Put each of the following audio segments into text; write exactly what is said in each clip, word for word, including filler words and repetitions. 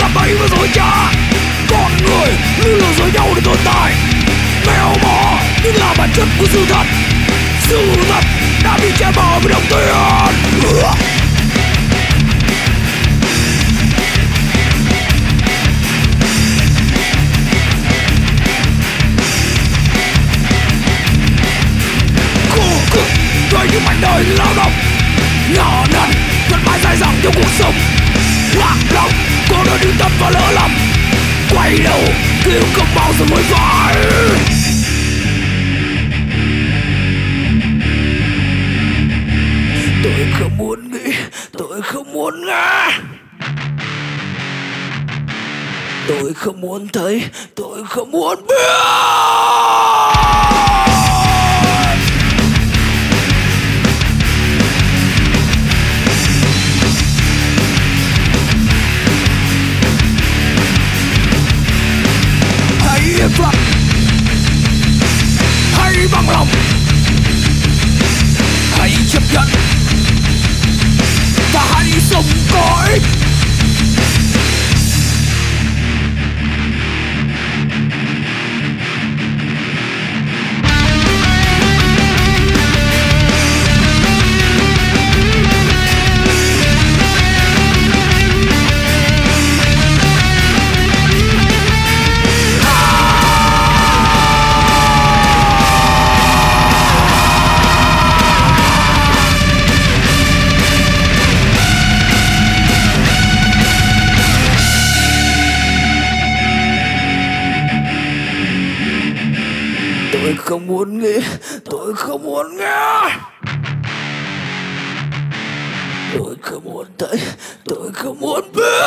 làm bẫy và dối trá. Con người luôn lừa dối nhau để tồn tại, mèo mò nhưng là bản chất của sự thật. Sự thật đã bị che mờ với đồng tiền. Với những mảnh đời lao động nhỏ nần vẫn mãi dai dẳng trong cuộc sống. Lạc lõng cô đơn đứng tâm và lỡ lầm, quay đầu kêu không bao giờ mới phải. Tôi không muốn nghĩ, tôi không muốn nghe, tôi không muốn thấy, tôi không muốn biết. Im lặng hãy bằng lòng, hãy chấp nhận và hãy sống có ích. Tôi không muốn nghĩ, tôi không muốn nghe, tôi không muốn thấy, tôi không muốn biết.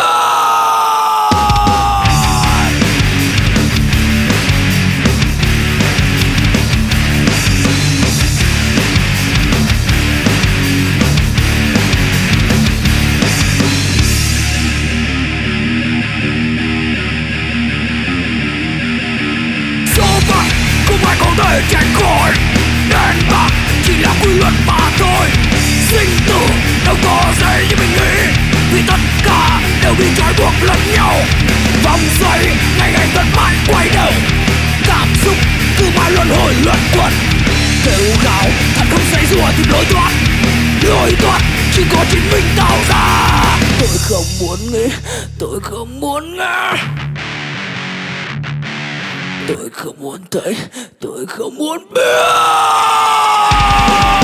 Không thể tránh khỏi, đen bạc chỉ là quy luật mà thôi. Sinh tử đâu có dễ như mình nghĩ, vì tất cả đều bị trói buộc lẫn nhau. Vòng xoay ngày ngày vẫn mãi quay đầu, cảm xúc cứ mãi luân hồi luẩn quẩn. Kêu gào thật không dãy rủa tìm lối thoát, lối thoát chỉ có chính mình tạo ra. Tôi không muốn nghĩ, tôi không muốn nghe, tôi không muốn thấy, tôi không muốn biết.